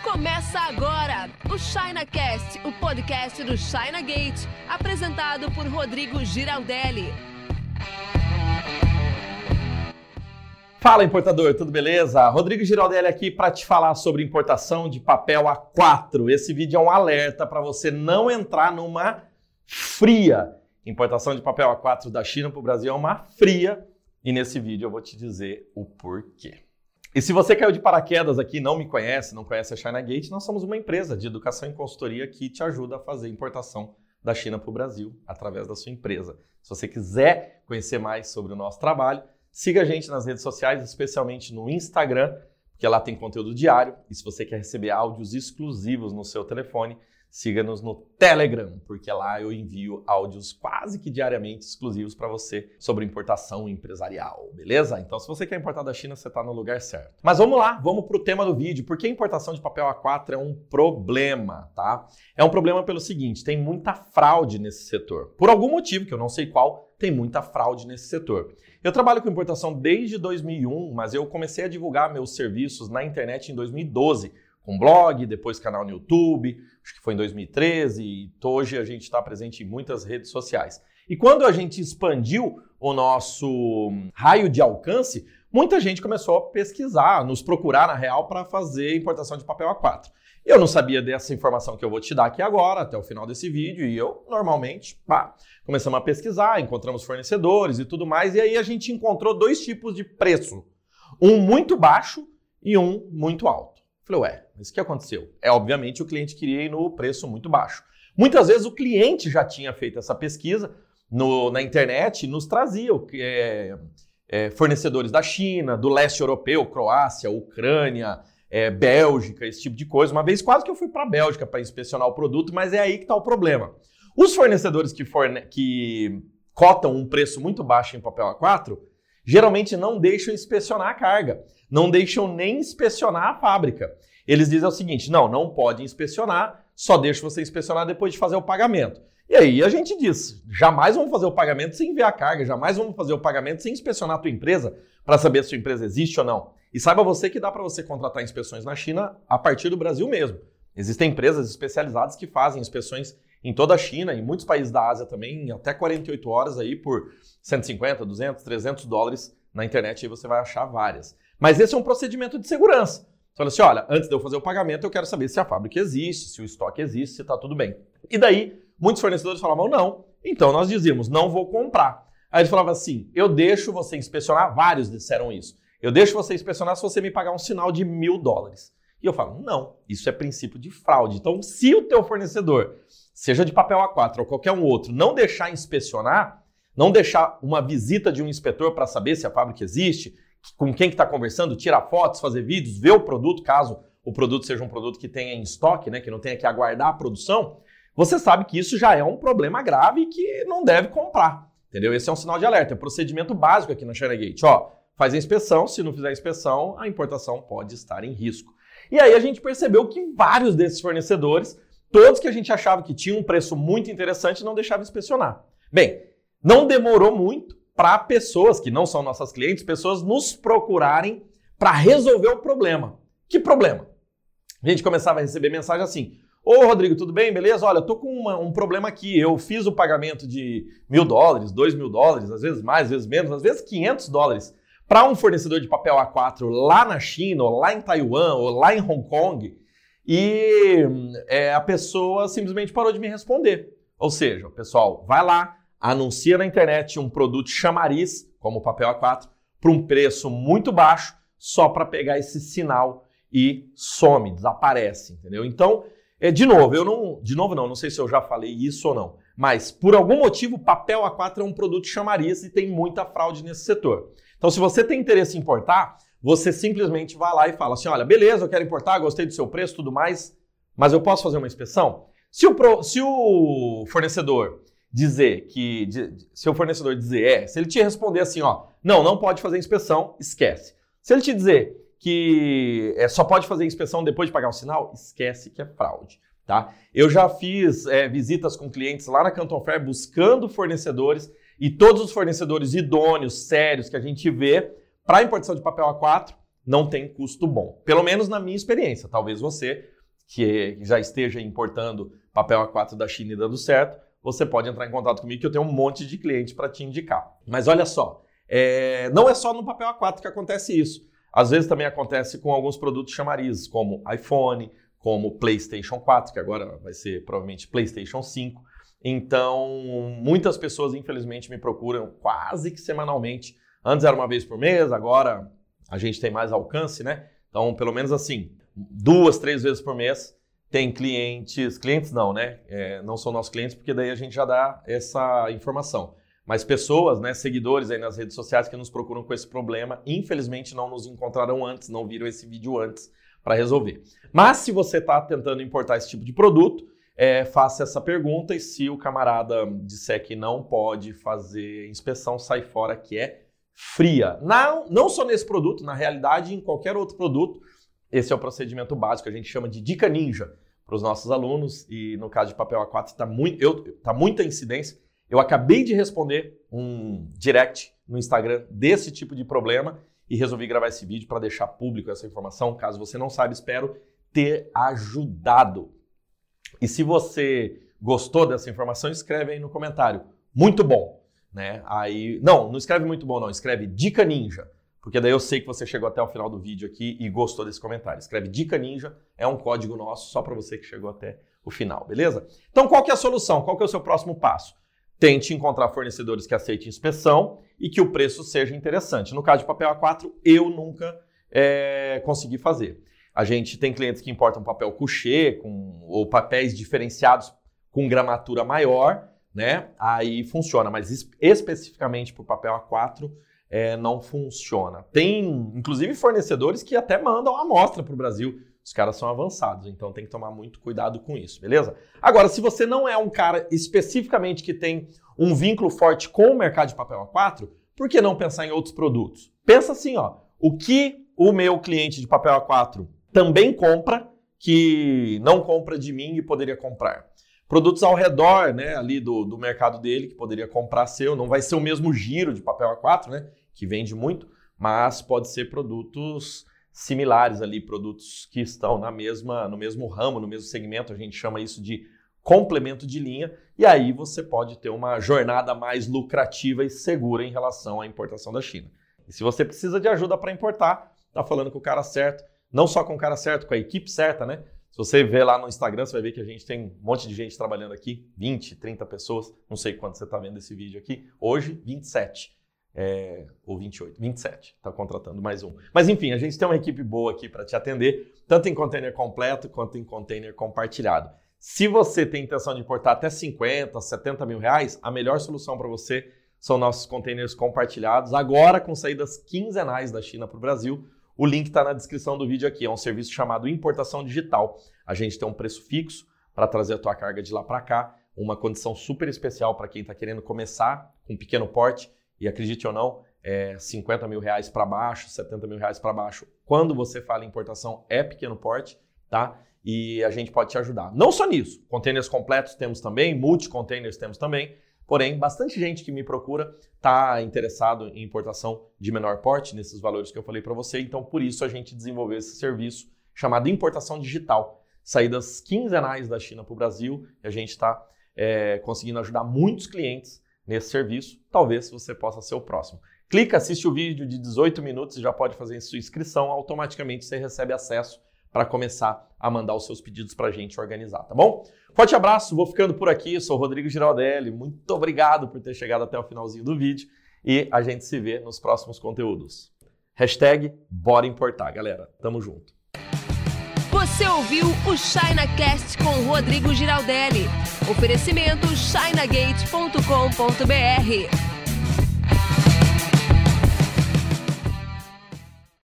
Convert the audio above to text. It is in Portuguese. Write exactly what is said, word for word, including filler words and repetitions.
Começa agora o ChinaCast, o podcast do China Gate, apresentado por Rodrigo Giraldelli. Fala, importador, tudo beleza? Rodrigo Giraldelli aqui para te falar sobre importação de papel A quatro. Esse vídeo é um alerta para você não entrar numa fria. Importação de papel A quatro da China para o Brasil é uma fria e nesse vídeo eu vou te dizer o porquê. E se você caiu de paraquedas aqui, não me conhece, não conhece a China Gate, nós somos uma empresa de educação e consultoria que te ajuda a fazer importação da China para o Brasil através da sua empresa. Se você quiser conhecer mais sobre o nosso trabalho, siga a gente nas redes sociais, especialmente no Instagram, porque lá tem conteúdo diário. E se você quer receber áudios exclusivos no seu telefone, siga-nos no Telegram, porque lá eu envio áudios quase que diariamente exclusivos para você sobre importação empresarial, beleza? Então, se você quer importar da China, você está no lugar certo. Mas vamos lá, vamos para o tema do vídeo. Por que a importação de papel A quatro é um problema, tá? É um problema pelo seguinte, tem muita fraude nesse setor. Por algum motivo, que eu não sei qual, tem muita fraude nesse setor. Eu trabalho com importação desde dois mil e um, mas eu comecei a divulgar meus serviços na internet em dois mil e doze, com blog, depois canal no YouTube, acho que foi em dois mil e treze, e hoje a gente está presente em muitas redes sociais. E quando a gente expandiu o nosso raio de alcance, muita gente começou a pesquisar, nos procurar na real para fazer importação de papel A quatro. Eu não sabia dessa informação que eu vou te dar aqui agora, até o final desse vídeo, e eu normalmente, pá, começamos a pesquisar, encontramos fornecedores e tudo mais, e aí a gente encontrou dois tipos de preço, um muito baixo e um muito alto. Falei, ué, mas o que aconteceu? É, obviamente, o cliente queria ir no preço muito baixo. Muitas vezes o cliente já tinha feito essa pesquisa no, na internet e nos trazia é, é, fornecedores da China, do leste europeu, Croácia, Ucrânia, é, Bélgica, esse tipo de coisa. Uma vez quase que eu fui para a Bélgica para inspecionar o produto, mas é aí que está o problema. Os fornecedores que, forne que cotam um preço muito baixo em papel A quatro, geralmente não deixam inspecionar a carga, não deixam nem inspecionar a fábrica. Eles dizem o seguinte, não, não pode inspecionar, só deixa você inspecionar depois de fazer o pagamento. E aí a gente diz, jamais vamos fazer o pagamento sem ver a carga, jamais vamos fazer o pagamento sem inspecionar a tua empresa para saber se a sua empresa existe ou não. E saiba você que dá para você contratar inspeções na China a partir do Brasil mesmo. Existem empresas especializadas que fazem inspeções em toda a China, em muitos países da Ásia também, até quarenta e oito horas aí por cento e cinquenta, duzentos, trezentos dólares na internet, aí você vai achar várias. Mas esse é um procedimento de segurança. Você fala assim, olha, antes de eu fazer o pagamento, eu quero saber se a fábrica existe, se o estoque existe, se está tudo bem. E daí, muitos fornecedores falavam, não. Então nós dizíamos, não vou comprar. Aí eles falavam assim, eu deixo você inspecionar, vários disseram isso, eu deixo você inspecionar se você me pagar um sinal de mil dólares. E eu falo, não, isso é princípio de fraude. Então, se o teu fornecedor, seja de papel A quatro ou qualquer um outro, não deixar inspecionar, não deixar uma visita de um inspetor para saber se a fábrica existe, com quem que está conversando, tirar fotos, fazer vídeos, ver o produto, caso o produto seja um produto que tenha em estoque, né, que não tenha que aguardar a produção, você sabe que isso já é um problema grave e que não deve comprar, entendeu? Esse é um sinal de alerta, é procedimento básico aqui na China Gate. Ó, faz a inspeção, se não fizer a inspeção, a importação pode estar em risco. E aí a gente percebeu que vários desses fornecedores, todos que a gente achava que tinham um preço muito interessante, não deixavam inspecionar. Bem, não demorou muito para pessoas que não são nossas clientes, pessoas nos procurarem para resolver o problema. Que problema? A gente começava a receber mensagem assim, ô Rodrigo, tudo bem? Beleza? Olha, eu tô com uma, um problema aqui, eu fiz o pagamento de mil dólares, dois mil dólares, às vezes mais, às vezes menos, às vezes quinhentos dólares, para um fornecedor de papel A quatro lá na China, ou lá em Taiwan, ou lá em Hong Kong, e é, a pessoa simplesmente parou de me responder. Ou seja, o pessoal vai lá, anuncia na internet um produto chamariz, como o papel A quatro, por um preço muito baixo, só para pegar esse sinal e some, desaparece, entendeu? Então, é, de novo, eu não, de novo não, não sei se eu já falei isso ou não, mas por algum motivo o papel A quatro é um produto chamariz e tem muita fraude nesse setor. Então, se você tem interesse em importar, você simplesmente vai lá e fala assim, olha, beleza, eu quero importar, gostei do seu preço, tudo mais, mas eu posso fazer uma inspeção? Se o, pro, se o fornecedor dizer que, de, se o fornecedor dizer é, se ele te responder assim, ó, não, não pode fazer inspeção, esquece. Se ele te dizer que é, só pode fazer inspeção depois de pagar o sinal, esquece que é fraude, tá? Eu já fiz é, visitas com clientes lá na Canton Fair buscando fornecedores e todos os fornecedores idôneos, sérios que a gente vê para importação de papel A quatro não tem custo bom. Pelo menos na minha experiência. Talvez você que já esteja importando papel A quatro da China e dando certo, você pode entrar em contato comigo que eu tenho um monte de cliente para te indicar. Mas olha só, é, não é só no papel A quatro que acontece isso. Às vezes também acontece com alguns produtos chamarizes, como iPhone, como PlayStation quatro, que agora vai ser provavelmente PlayStation cinco. Então, muitas pessoas, infelizmente, me procuram quase que semanalmente. Antes era uma vez por mês, agora a gente tem mais alcance, né? Então, pelo menos assim, duas, três vezes por mês tem clientes, clientes não, né? É, não são nossos clientes, porque daí a gente já dá essa informação. Mas pessoas, né, seguidores aí nas redes sociais que nos procuram com esse problema, infelizmente não nos encontraram antes, não viram esse vídeo antes para resolver. Mas se você está tentando importar esse tipo de produto, é, faça essa pergunta e se o camarada disser que não pode fazer inspeção, sai fora, que é fria. Não, não só nesse produto, na realidade em qualquer outro produto, esse é o procedimento básico, a gente chama de dica ninja para os nossos alunos e no caso de papel A quatro está muito, eu, tá muita incidência. Eu acabei de responder um direct no Instagram desse tipo de problema e resolvi gravar esse vídeo para deixar público essa informação. Caso você não saiba, espero ter ajudado. E se você gostou dessa informação, escreve aí no comentário. Muito bom, né? Aí, não, não escreve muito bom não, escreve dica ninja, porque daí eu sei que você chegou até o final do vídeo aqui e gostou desse comentário. Escreve dica ninja, é um código nosso só para você que chegou até o final, beleza? Então qual que é a solução? Qual que é o seu próximo passo? Tente encontrar fornecedores que aceitem inspeção e que o preço seja interessante. No caso de papel A quatro, eu nunca é, consegui fazer. A gente tem clientes que importam papel couché com, ou papéis diferenciados com gramatura maior, né? Aí funciona, mas es- especificamente para o papel A quatro é, não funciona. Tem, inclusive, fornecedores que até mandam a amostra para o Brasil. Os caras são avançados, então tem que tomar muito cuidado com isso, beleza? Agora, se você não é um cara especificamente que tem um vínculo forte com o mercado de papel A quatro, por que não pensar em outros produtos? Pensa assim, ó, o que o meu cliente de papel A quatro também compra, que não compra de mim e poderia comprar. Produtos ao redor, né, ali do, do mercado dele, que poderia comprar seu, não vai ser o mesmo giro de papel A quatro, né, que vende muito, mas pode ser produtos similares ali, produtos que estão na mesma, no mesmo ramo, no mesmo segmento, a gente chama isso de complemento de linha, e aí você pode ter uma jornada mais lucrativa e segura em relação à importação da China. E se você precisa de ajuda para importar, tá falando com o cara certo, não só com o cara certo, com a equipe certa, né? Se você ver lá no Instagram, você vai ver que a gente tem um monte de gente trabalhando aqui, vinte, trinta pessoas, não sei quanto você está vendo esse vídeo aqui, hoje vinte e sete. É, ou vinte e oito, vinte e sete, está contratando mais um. Mas enfim, a gente tem uma equipe boa aqui para te atender, tanto em container completo quanto em container compartilhado. Se você tem intenção de importar até cinquenta, setenta mil reais, a melhor solução para você são nossos containers compartilhados, agora com saídas quinzenais da China para o Brasil. O link está na descrição do vídeo aqui, é um serviço chamado Importação Digital. A gente tem um preço fixo para trazer a tua carga de lá para cá, uma condição super especial para quem está querendo começar com um pequeno porte. E acredite ou não, é cinquenta mil reais para baixo, setenta mil reais para baixo. Quando você fala em importação, é pequeno porte, tá? E a gente pode te ajudar. Não só nisso, containers completos temos também, multi-containers temos também. Porém, bastante gente que me procura está interessado em importação de menor porte, nesses valores que eu falei para você. Então, por isso, a gente desenvolveu esse serviço chamado Importação Digital. Saídas quinzenais da China para o Brasil. E a gente está é, conseguindo ajudar muitos clientes nesse serviço, talvez você possa ser o próximo. Clica, assiste o vídeo de dezoito minutos e já pode fazer sua inscrição, automaticamente você recebe acesso para começar a mandar os seus pedidos para a gente organizar, tá bom? Forte abraço, vou ficando por aqui, eu sou o Rodrigo Giraldelli, muito obrigado por ter chegado até o finalzinho do vídeo e a gente se vê nos próximos conteúdos. Hashtag Bora Importar, galera, tamo junto. Você ouviu o ChinaCast com o Rodrigo Giraldelli. Oferecimento china gate ponto com ponto br.